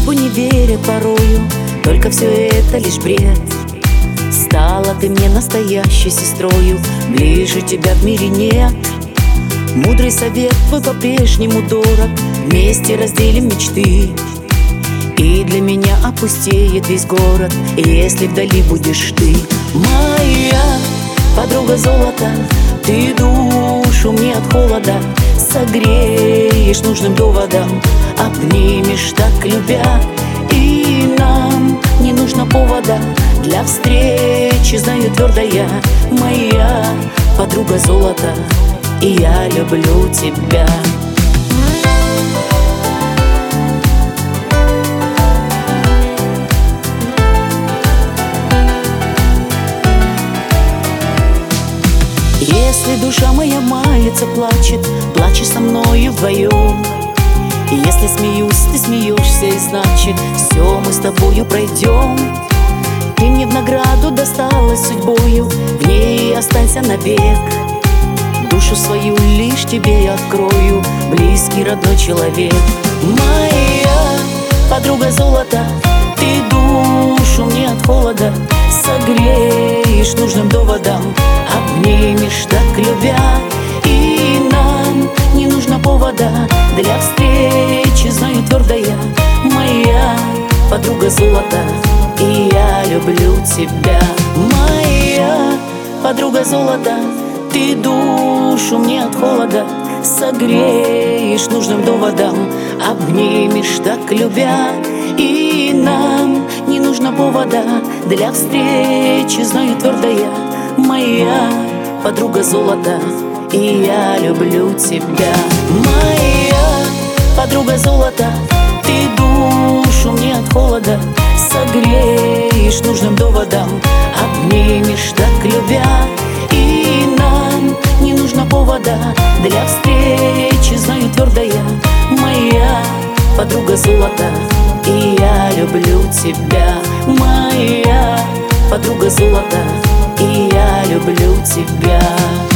дружбу не верят порою, только все это лишь бред. Стала ты мне настоящей сестрою, ближе тебя в мире нет. Мудрый совет твой по-прежнему дорог, вместе разделим мечты. И для меня опустеет весь город, если вдали будешь ты. Моя подруга золота, ты душу мне от холода согреешь нужным доводом, обнимешь так любя. И нам не нужно повода для встречи, знаю твердо я. Моя подруга золота, и я люблю тебя. Если душа моя мается, плачет, плачешь со мною вдвоем. И если смеюсь, ты смеешься, и значит, все мы с тобою пройдем. Ты мне в награду досталась судьбою, в ней останься навек. Душу свою лишь тебе я открою, близкий родной человек. Моя подруга золота, ты душу мне от холода согреешь нужным доводом, обнимешь так любя. И нам не нужно повода для встречи, знаю твердо я. Моя подруга золота, и я люблю тебя. Моя подруга золота, ты душу мне от холода согреешь нужным доводом, обнимешь так любя. И нам не нужно повода для встречи, знаю твердо я. Моя подруга золота, и я люблю тебя. Моя подруга золота, ты душу мне от холода согреешь нужным доводом, обнимешь так любя. И нам не нужно повода для встречи, знаю твердо я. Моя подруга золота, и я люблю тебя. Моя подруга золота, и я люблю тебя.